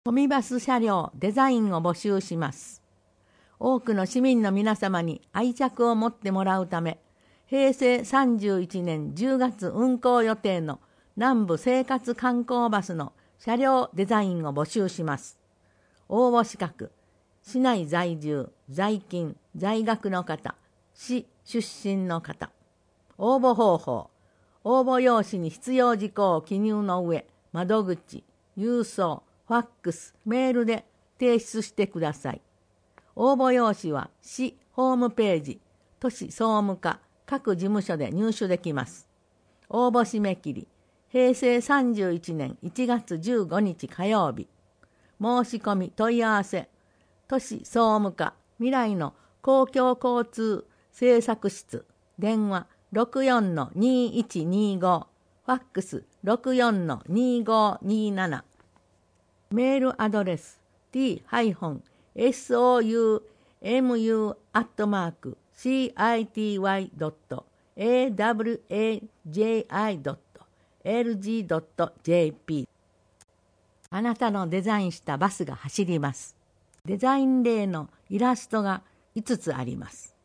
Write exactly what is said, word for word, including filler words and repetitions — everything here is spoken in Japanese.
コミバス車両デザインを募集します。多くの市民の皆様に愛着を持ってもらうため、へいせいさんじゅういちねんじゅうがつ運行予定の南部生活観光バスの車両デザインを募集します。応募資格、市内在住、在勤、在学の方、市出身の方。応募方法、応募用紙に必要事項を記入の上、窓口、郵送、ファックス、メールで提出してください。応募用紙は市ホームページ、都市総務課、各事務所で入手できます。応募締め切り、へいせいさんじゅういちねんいちがつじゅうごにち火曜日。申し込み問い合わせ、都市総務課未来の公共交通政策室、電話 ろくよんのにいちにご、ファックス ろくよんのにごになな、メールアドレス ティーソウム アットマーク シーアイティーワイ ドット エーダブリューエージェーアイ ドット エルジー ドット ジェーピー。 あなたのデザインしたバスが走ります。デザイン例のイラストがいつつあります。